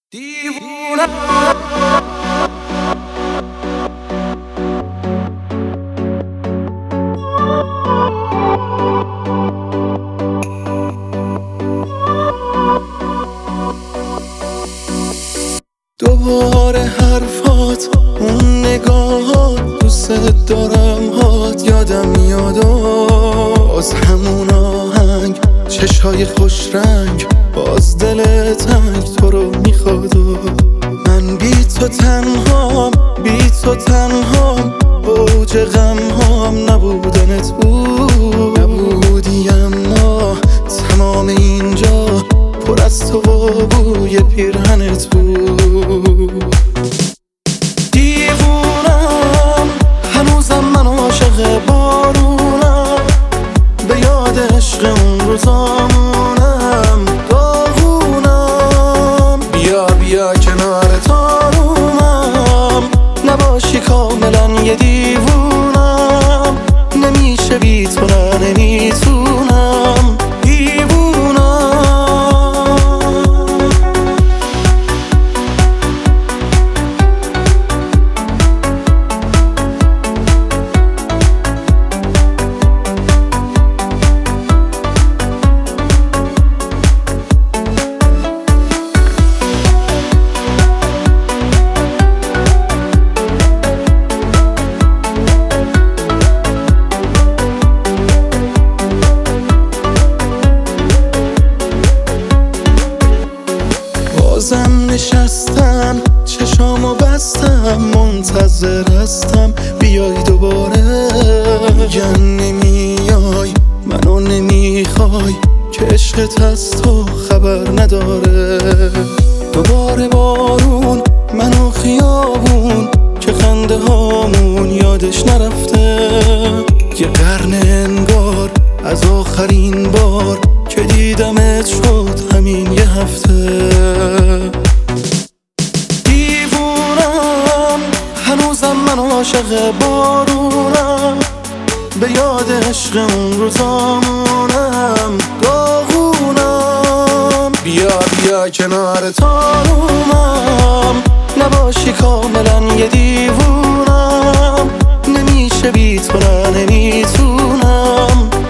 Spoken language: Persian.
دیوونه دوباره حرفات، اون نگاهات، دوست دارم هات یادم میاد از همون آهنگ، چشای خوش رنگ، باز دل تنگ تو رو میخواد. من بی تو تنهام، بی تو تنهام، اوج غم هام نبودنت بود، نبودی اما تمام اینجا پر از تو و بوی پیرهنت بود. دیوونم هنوزم من عاشق بارونم، به یاد عشق اون روزامونم داغونم. بیا بیا کنار تارومم، نباشی کاملا یه دیوونم، نمیشه بی تو نه نمیتونم. بازم نشستم چشامو بستم، منتظر هستم بیای دوباره. میگن نمیای منو نمیخوای، که عشقت از تو خبر نداره. دوباره بارون منو خیابون، که خنده هامون یادش نرفته. یه قرن انگار از آخرین بار که دیدمت شد همین یه هفته. دیوونم هنوزم من عاشق بارونم، به یاد عشق اون روزامونم داغونم. بیا بیا کنار تارومم، نباشی کاملا یه دیوونم، نمیشه بی تو نه نمیتونم.